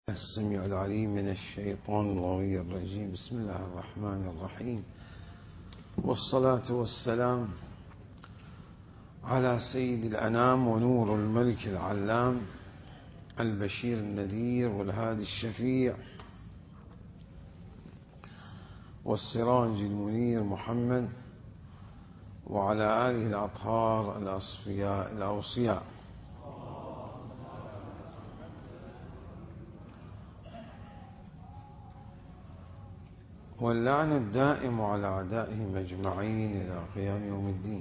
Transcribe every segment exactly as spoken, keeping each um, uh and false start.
السميع العليم من الشيطان الغوي الرجيم. بسم الله الرحمن الرحيم، والصلاة والسلام على سيد الأنام ونور الملك العلام البشير النذير والهادي الشفيع والسراج المنير محمد، وعلى آله الأطهار الأصفياء الأوصياء. واللعن الدائم على أعدائهم أجمعين إلى قيام يوم الدين.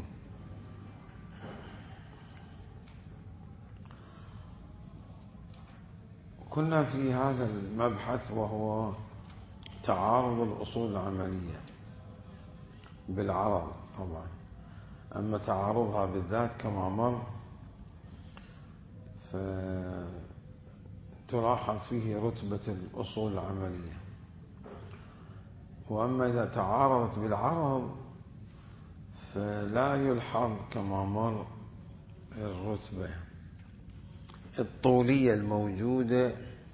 كنا في هذا المبحث وهو تعارض الأصول العملية بالعرض طبعا، أما تعارضها بالذات كما مر فتلاحظ فيه رتبة الأصول العملية، وأما إذا تعارضت بالعرض فلا يلحظ كما مر الرتبة الطولية الموجودة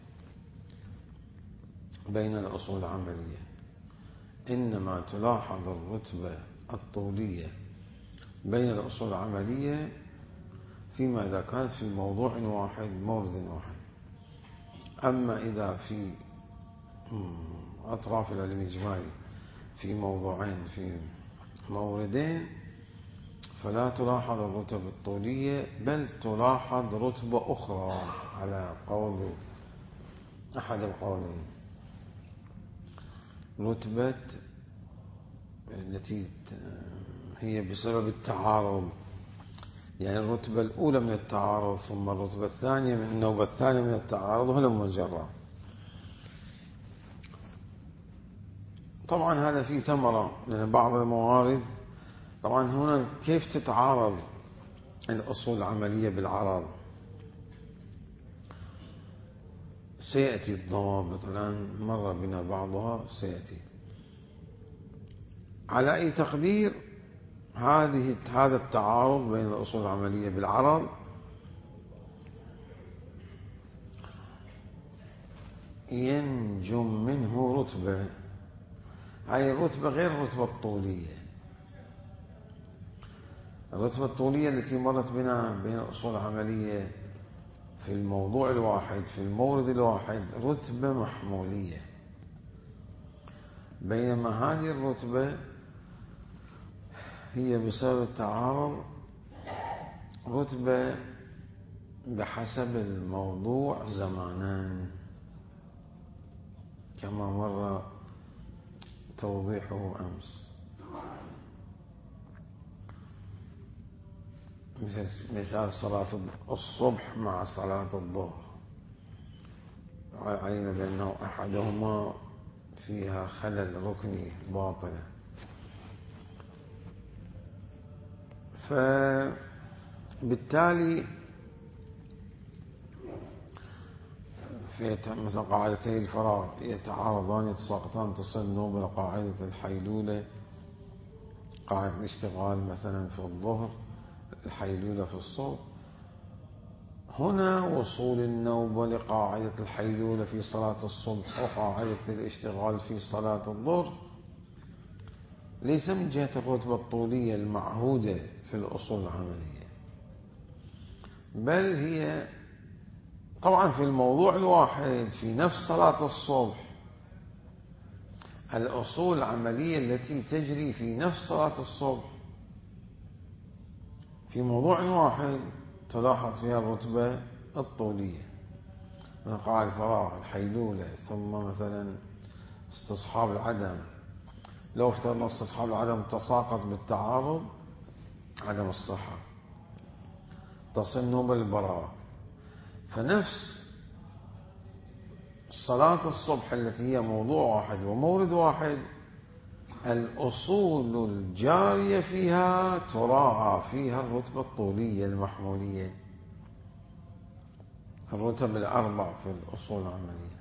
بين الأصول العملية، إنما تلاحظ الرتبة الطولية بين الأصول العملية فيما إذا كانت في موضوع واحد مورد واحد. أما إذا في أطراف العلم الإجمالي في موضوعين في موردين فلا تلاحظ الرتب الطولية، بل تلاحظ رتبة أخرى على قول أحد القولين، رتبة التي هي بسبب التعارض، يعني الرتبة الأولى من التعارض ثم الرتبة الثانية من النوبة الثانية من التعارض هلم الجرة. طبعا هذا فيه ثمرة، لأن بعض الموارد طبعا هنا كيف تتعارض الأصول العملية بالعرض سيأتي الضوابط، الآن مر بنا بعضها سيأتي. على أي تقدير هذه هذا التعارض بين الأصول العملية بالعرض ينجم منه رتبة، هاي الرتبة غير الرتبة الطولية. الرتبة الطولية التي مرت بنا بين الأصول العملية في الموضوع الواحد في المورد الواحد رتبة محمولية، بينما هذه الرتبة هي بسبب التعارض رتبة بحسب الموضوع زمانان، كما مر توضيحه أمس. مثال صلاة الصبح مع صلاة الظهر، علينا بأنه أحدهما فيها خلل ركني باطلة، فبالتالي في مثل قاعدتي الفراغ يتعارضان يتساقطان تصل نوبة قاعدة الحيلولة، قاعدة الاشتغال مثلا في الظهر، الحيلولة في الصبح. هنا وصول النوبة لقاعدة الحيلولة في صلاة الصبح وقاعدة الاشتغال في صلاة الظهر ليس من جهة الرتبة الطولية المعهودة في الأصول العملية، بل هي طبعا في الموضوع الواحد في نفس صلاة الصبح الأصول العملية التي تجري في نفس صلاة الصبح في موضوع واحد تلاحظ فيها الرتبة الطولية، من قاعدة الفراغ، الحيلولة، ثم مثلا استصحاب العدم. لو افترضنا استصحاب العدم تساقط بالتعارض عدم الصحة، تصل نوبة البراءة. فنفس صلاة الصبح التي هي موضوع واحد ومورد واحد الأصول الجارية فيها تراعى فيها الرتبة الطولية المحمولية، الرتب الأربع في الأصول العملية.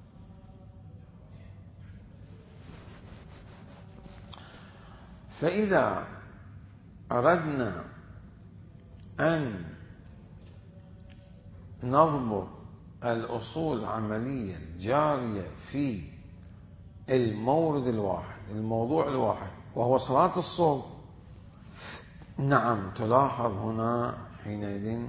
فإذا أردنا أن نضبط الأصول العملية الجارية في المورد الواحد، الموضوع الواحد، وهو صلاة الصبح، نعم تلاحظ هنا حينئذ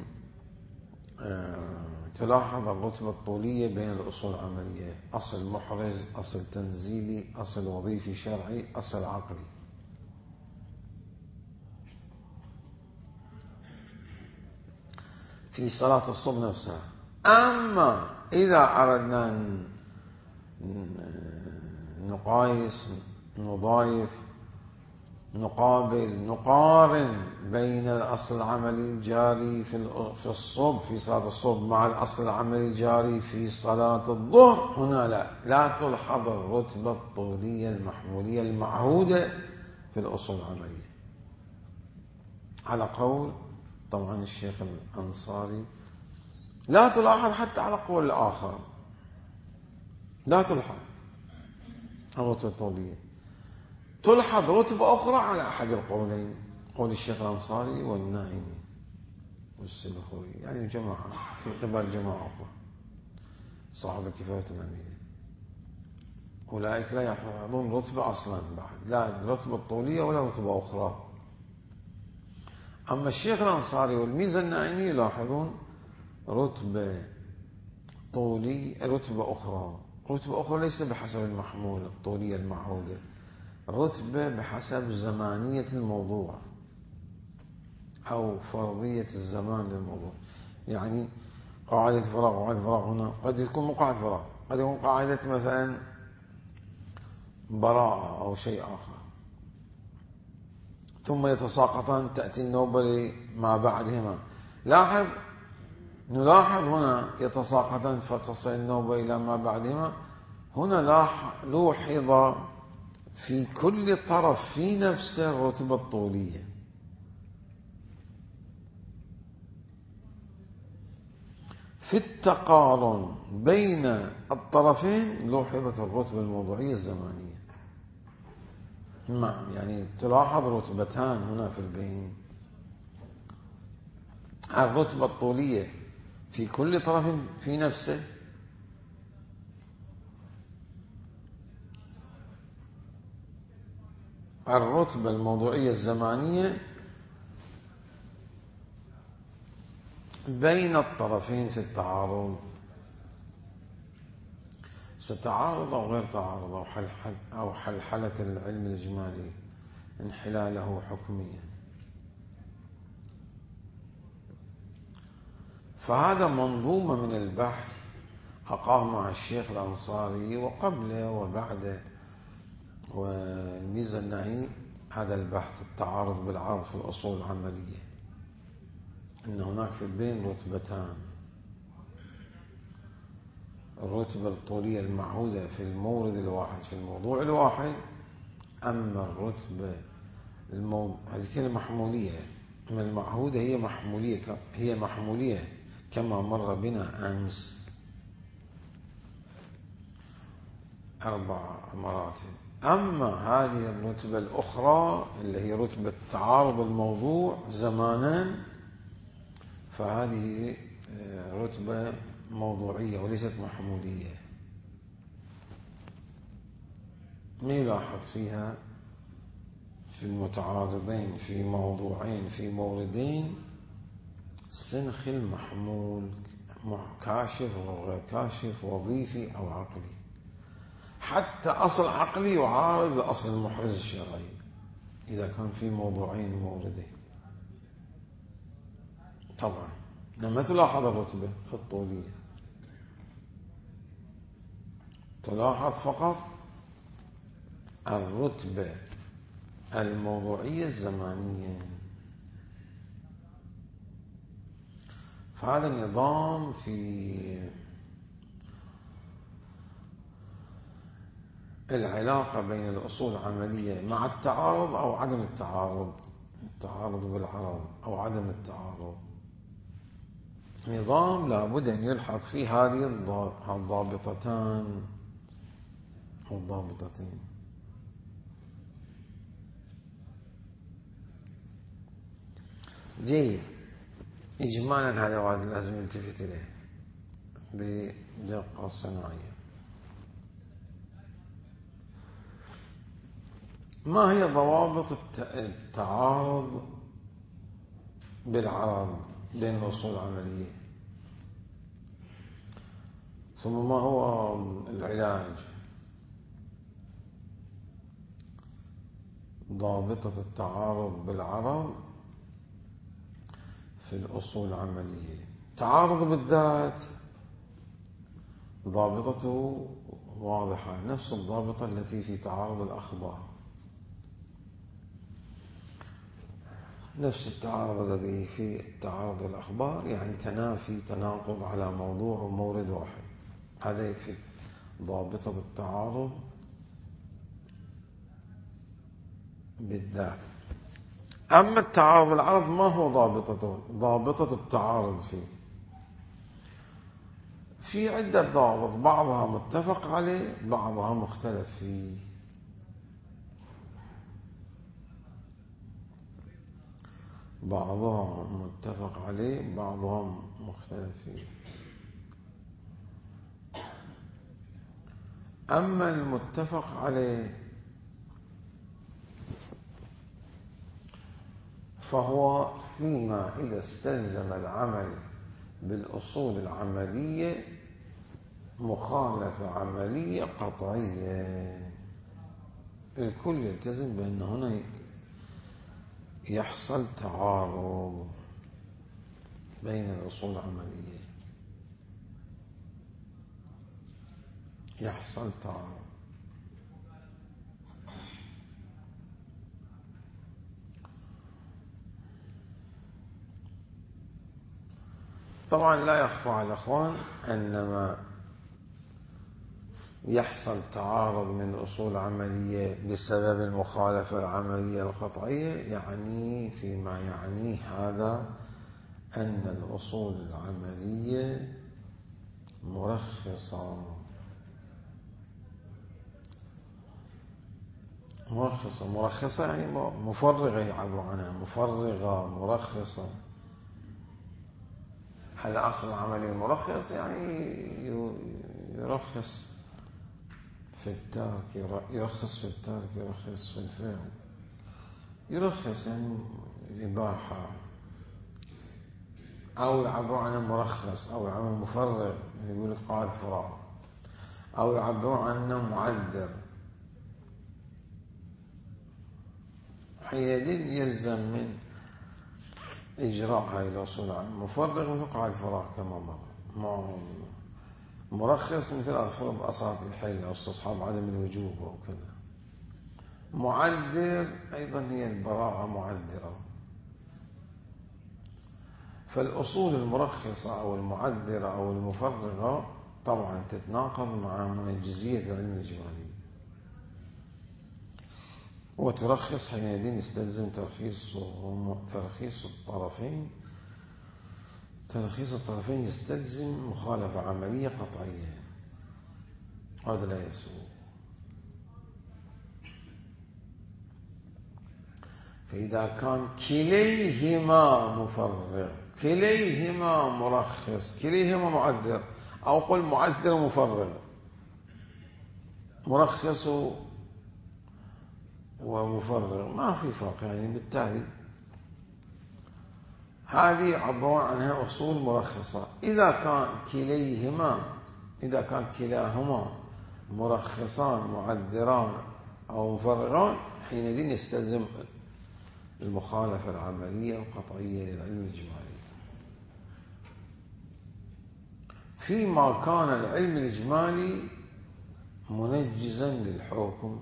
تلاحظ الرتبة الطولية بين الأصول العملية: أصل محرز، أصل تنزيلي، أصل وظيفي شرعي، أصل عقلي. في صلاة الصبح نفسها. أما إذا أردنا نقايس، نضايف، نقابل، نقارن بين الأصل العملي الجاري في الصبح في صلاة الصبح مع الأصل العملي الجاري في صلاة الظهر، هنا لا لا تلحظ الرتبة الطولية المحمولية المعهودة في الأصول العملية، على قول طبعا الشيخ الأنصاري. لا تلاحظ حتى على قول الآخر، لا تلحظ الرتبة الطولية. تلحظ رتبة أخرى على أحد القولين، قول الشيخ الأنصاري والنائمي والسلخوي، يعني جماعة في قبل جماعة أخرى صاحب الكفاية الأمية، أولئك لا يحفظون رتبة أصلا بعد، لا الرتبة الطولية ولا رتبة أخرى. أما الشيخ الأنصاري والميزة النائمي يلاحظون رتبة طولية، رتبة أخرى، رتبة أخرى ليس بحسب المحمول الطولية المعهودة، رتبة بحسب زمانية الموضوع أو فرضية الزمان للموضوع. يعني قاعدة فراغ، قاعدة فراغ هنا قد يكون مو قاعدة فراغ، قد يكون قاعدة مثلا براءة أو شيء آخر، ثم يتساقطان، تأتي النوبة ما بعدهما. لاحظ نلاحظ هنا يتساقطان فتصل النوبة إلى ما بعدهما. هنا لوحظ في كل طرف في نفس الرتبة الطولية، في التقارن بين الطرفين لوحظت الرتبة الموضوعية الزمانية. نعم، يعني تلاحظ رتبتان هنا في البين: الرتبة الطولية في كل طرف في نفسه، الرتبة الموضوعية الزمانية بين الطرفين في التعارض، ستعارض أو غير تعارض أو حلحل أو حلحلة العلم الإجمالي انحلاله حكميا. فهذا منظومة من البحث أقامها الشيخ الأنصاري وقبله وبعده، والميزة النهي هذا البحث التعارض بالعرض في الأصول العملية، أن هناك في البين رتبتان: الرتبة الطولية المعهودة في المورد الواحد في الموضوع الواحد، أما الرتبة المو... هذه المحمولية أما المعهودة هي محمولية هي محمولية كما مر بنا أمس أربع مراتب. أما هذه الرتبة الأخرى اللي هي رتبة تعارض الموضوع زمانا، فهذه رتبة موضوعية وليست محمولية. ما يلاحظ فيها في المتعارضين في موضوعين في موردين سنخ المحمول، كاشف وغير كاشف، وظيفي أو عقلي. حتى أصل عقلي يعارض الأصل المحرز الشرعي إذا كان في موضوعين موردين. طبعا لما تلاحظ الرتبة في الطولية تلاحظ فقط الرتبة الموضوعية الزمانية. فهذا النظام في العلاقة بين الأصول العملية مع التعارض أو عدم التعارض، التعارض بالعرض أو عدم التعارض، نظام لابد أن يلحظ فيه هذه الضابطتان أو الضابطتين. جيد، إجمالا هذا واحد لازم نلتفت إليه. بدقة صناعية. ما هي ضوابط التعارض بالعرض بين الأصول العملية؟ ثم ما هو العلاج؟ ضابطة التعارض بالعرض في الأصول العملية. تعارض بالذات ضابطته واضحة، نفس الضابطة التي في تعارض الأخبار، نفس التعارض الذي في تعارض الأخبار، يعني تنافي تناقض على موضوع ومورد واحد، هذا في ضابطة التعارض بالذات. أما التعارض بالعرض ما هو ضابطته؟ ضابطة التعارض فيه في عدة ضوابط، بعضها متفق عليه بعضها مختلف فيه. بعضها متفق عليه بعضها مختلف فيه. أما المتفق عليه فهو فيما إذا استلزم العمل بالأصول العملية مخالفة عملية قطعية، الكل يلتزم بأن هنا يحصل تعارض بين الأصول العملية، يحصل تعارض. طبعا لا يخفى على الأخوان أنما يحصل تعارض من الأصول العملية بسبب المخالفة العملية القطعية، يعني فيما يعنيه هذا أن الأصول العملية مرخصة مرخصة مرخصة يعني مفرغة، يعبر عنها مفرغة مرخصة. الأصل العملي المرخص يعني يرخص في الترك، يرخص في الترك، يرخص في الفعل، يرخص يعني إباحة، أو يعبر عنه مرخص، أو يعبر مفرغ يقول قاعد فراغ، أو يعبر عنه معذر. حينئذ يلزم من إجراء هذه الأصول مفرغ مثل قاعد فراغ كما مر، مرخص مثل أفرض أصاب الحل أو استصحاب عدم الوجوب وكذا. معذر أيضا هي البراءة معذرة. فالأصول المرخصة أو المعذرة أو المفرغة طبعا تتناقض مع منجزية العلم الإجمالي، وترخص حينئذ يستلزم ترخيص ترخيص الطرفين ترخيص الطرفين يستلزم مخالفة عملية قطعية، هذا لا يسوء. فإذا كان كليهما مفرغ كليهما مرخص كليهما معذر، أو قل معذر مفرغ، مرخص ومفرغ ما في فرق، يعني بالتالي هذه يعبرون عنها أصول مرخصة. إذا كان كليهما إذا كان كلاهما مرخصان معذران أو مفرغان، حينئذ يستلزم المخالفة العملية القطعية للعلم الإجمالي. فيما كان العلم الإجمالي منجزا للحكم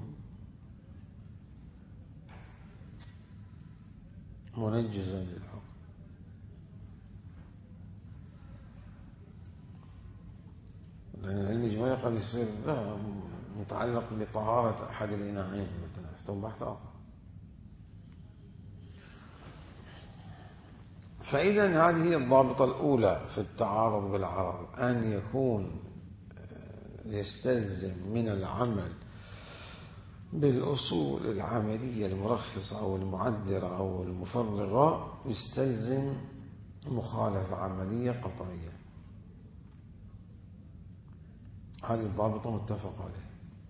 منجزا للحكم لأن العلم الإجمالي قد يصير متعلق بطهارة أحد الإناءين مثلا، يفتون بحث آخر. فإذا هذه هي الضابطة الأولى في التعارض بالعرض، أن يكون يستلزم من العمل بالأصول العملية المرخصة أو المعذرة أو المفرغة يستلزم مخالفة عملية قطعية. هذه الضابطة متفق عليه.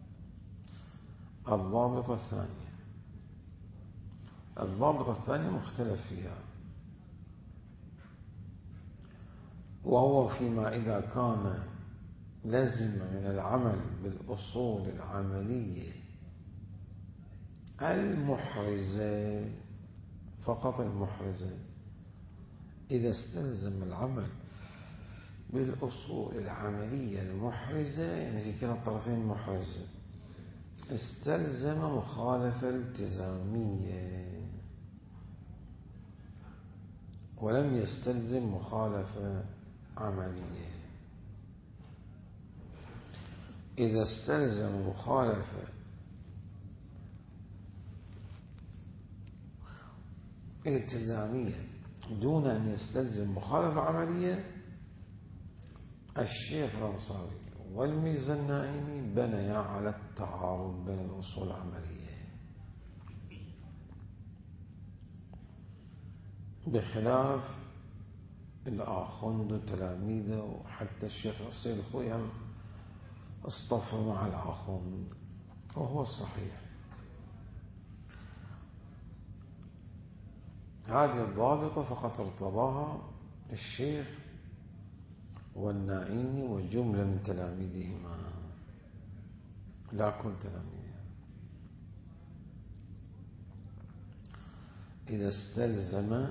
الضابطة الثانية الضابطة الثانية مختلف فيها، وهو فيما إذا كان لازم من العمل بالأصول العملية المحرزة، فقط المحرزة. إذا استلزم العمل بالأصول العملية المحرزة، يعني في كلا الطرفين محرزة، استلزم مخالفة التزامية ولم يستلزم مخالفة عملية. إذا استلزم مخالفة التزامية دون أن يستلزم مخالفة عملية، الشيخ الأنصاري والميزة النائني بنيا على التعارض بين الأصول العملية، بخلاف الآخوند وتلاميذه، وحتى الشيخ السيد الخوي هم اصطفى مع الآخوند، وهو الصحيح. هذه الضابطة فقط ارتضاها الشيخ والنائيني وجملة من تلاميذهما، لا كل تلاميذه. إذا استلزم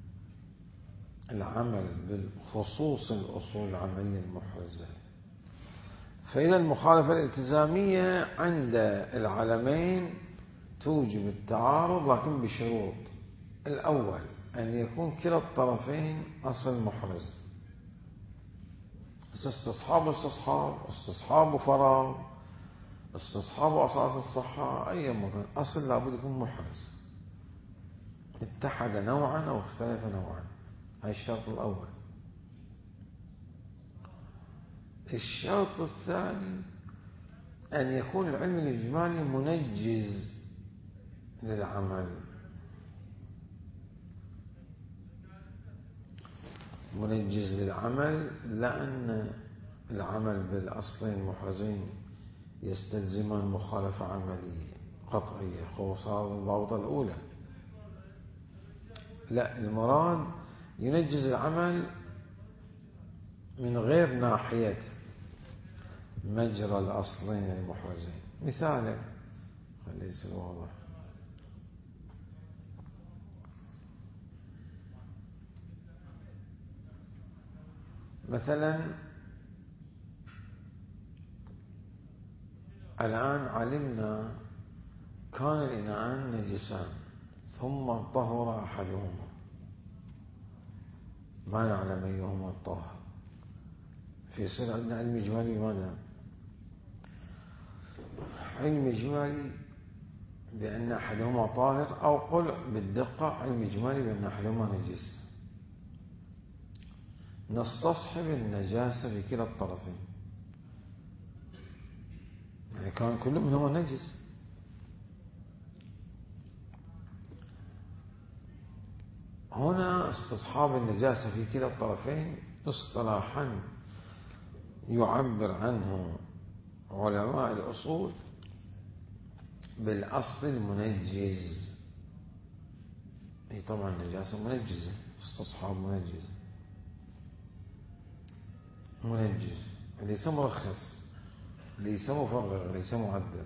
العمل بالخصوص الأصول العملية المحرزة، فإذا المخالفة الالتزامية عند العلمين توجب التعارض، لكن بشروط. الأول أن يكون كلا الطرفين أصل محرز، استصحاب استصحاب استصحاب وفراغ، استصحاب وأصالة الصحة، أي مكان أصل لابد يكون محرز، اتحد نوعا أو اختلف نوعا. هذا الشرط الأول. الشرط الثاني أن يكون العلم الإجمالي منجز للعمل، منجز للعمل، لأن العمل بالأصلين المحرزين يستلزمان مخالفة عملية قطعية، خصوصا الضابطة الأولى. لا، المراد ينجز العمل من غير ناحية مجرى الأصلين المحرزين. مثالا خليه يصير واضح. مثلا الآن علمنا كان الإناءان نجسان ثم طهر أحدهما، ما نعلم أيهما الطاهر، فيصير عندنا علم إجمالي. ماذا؟ علم إجمالي بأن أحدهما طاهر، أو قل بالدقة علم إجمالي بأن أحدهما نجس. نستصحب النجاسة في كلا الطرفين، يعني كان كل منهما نجس. هنا استصحاب النجاسة في كلا الطرفين اصطلاحا يعبر عنه علماء الأصول بالأصل المنجز. هي طبعا النجاسة منجزة، استصحاب منجز منجز، ليس مرخص، ليس مفرغ، ليس معدل.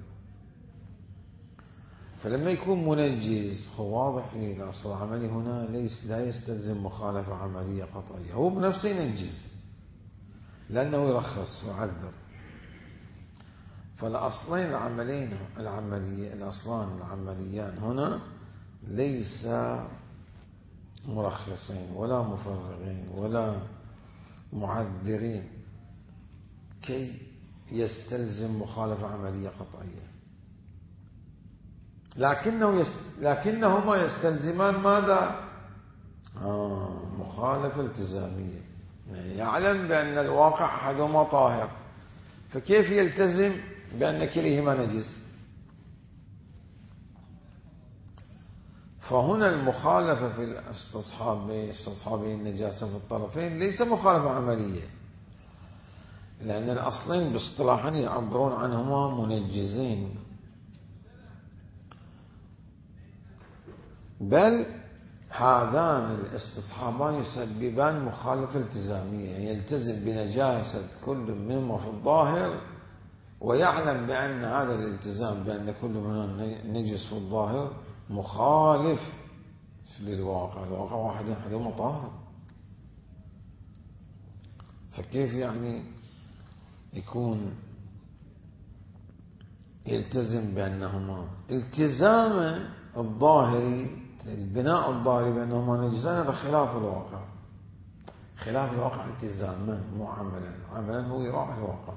فلما يكون منجز هو واضح في الأصل العملي هنا ليس لا يستلزم مخالفة عملية قطعية، هو بنفسه ينجز لأنه يرخص ويعذر. فالأصلين العمليين العملية الأصلان العمليان هنا ليس مرخصين ولا مفرغين ولا معذرين كي يستلزم مخالفة عملية قطعية، لكنه يست... لكنهما يستلزمان ماذا؟ آه مخالفة التزامية، يعني يعلم بأن الواقع أحدهما طاهر، فكيف يلتزم بأن كليهما نجس؟ فهنا المخالفة في الاستصحاب استصحاب النجاسة في الطرفين ليس مخالفة عملية، لأن الأصلين باصطلاحا يعبرون عنهما منجزين، بل هذان الاستصحابان يسببان مخالفة التزامية، يلتزم بنجاسة كل منهما في الظاهر ويعلم بأن هذا الالتزام بأن كل منهما نجس في الظاهر مخالف للواقع. الواقع واحد أحدهما طاهر، فكيف يعني يكون يلتزم بأنهما التزاما الظاهري، البناء الظاهري بأنهما نجسان، هذا خلاف الواقع. خلاف الواقع التزاما مو عملا. عملا هو يراعي الواقع،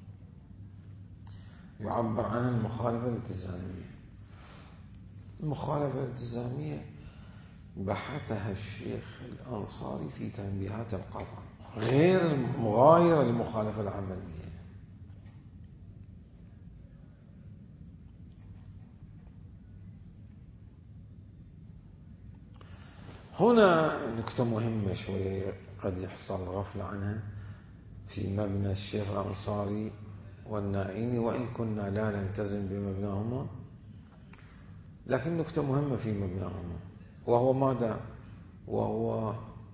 يعبر عن المخالفة الالتزامية. المخالفة الالتزامية بحثها الشيخ الأنصاري في تنبيهات القطع، غير المغايرة للمخالفة العملية. هنا نكتة مهمة شوية قد يحصل غفلة عنها في مبنى الشيخ الأنصاري والنائيني، وإن كنا لا نلتزم بمبناهما، لكن نكتة مهمة في مبناهما، وهو ماذا؟ وهو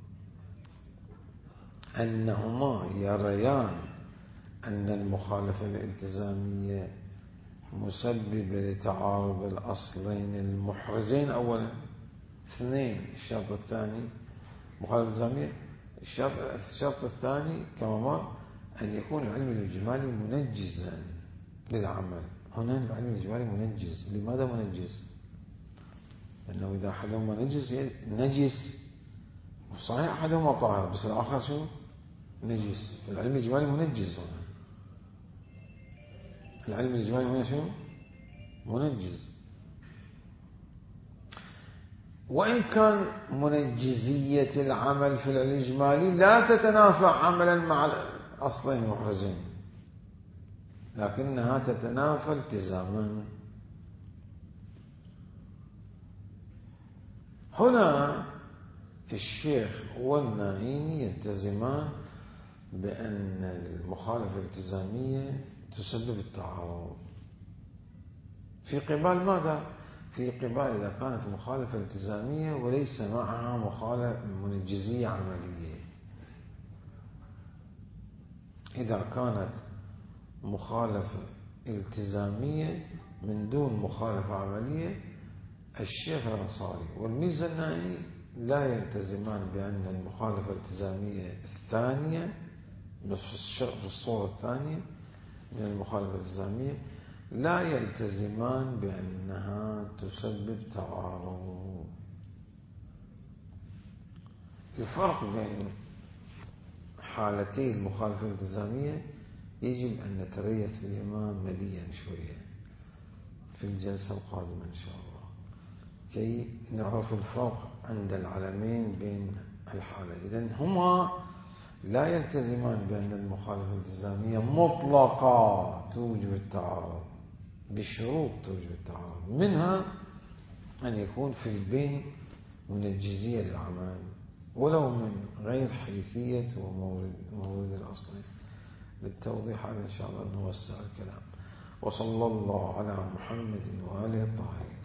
أنهما يريان أن المخالفة الالتزامية مسببة لتعارض الأصلين المحرزين. أولا اثنين، الشرط الثاني مخالفة الالتزامية، الشرط, الشرط الثاني كما مر أن يكون العلم الإجمالي منجزا للعمل. هنا العلم الإجمالي منجز. لماذا منجز؟ لأنه إذا أحدهما نجس نجس صحيح أحدهما طاهر بس الآخر شو؟ نجس. العلم الإجمالي منجز. هنا العلم الإجمالي هنا شو؟ منجز. وإن كان منجزية العمل في العلم الإجمالي لا تتنافى عملا مع الأصلين المحرزين، لكنها تتنافى التزاما. هنا الشيخ والنائيني يلتزمان بأن المخالفة الالتزامية تسبب التعارض في قبال ماذا؟ في قبال إذا كانت مخالفة التزامية وليس معها مخالفة منجزية عملية. إذا كانت مخالفة التزامية من دون مخالفة عملية، الشيخ الأنصاري والميزاني لا يلتزمان بأن المخالفة الالتزامية الثانية في الصورة الثانية من المخالفة الالتزامية لا يلتزمان بأنها تسبب تعارض. الفرق بين حالتي المخالفة الالتزامية يجب أن نتريث بهما مليا شوية في الجلسة القادمة إن شاء الله، كي نعرف الفرق عند العلمين بين الحالة. إذن هما لا يلتزمان بأن المخالفة الالتزامية مطلقة توجب التعارض، بشروط توجب التعارض، منها أن يكون في البين منجزية للعمل ولو من غير حيثية ومورد الأصلي. للتوضيح هذا إن شاء الله نوسع الكلام. وصلى الله على محمد وآله الطاهرين.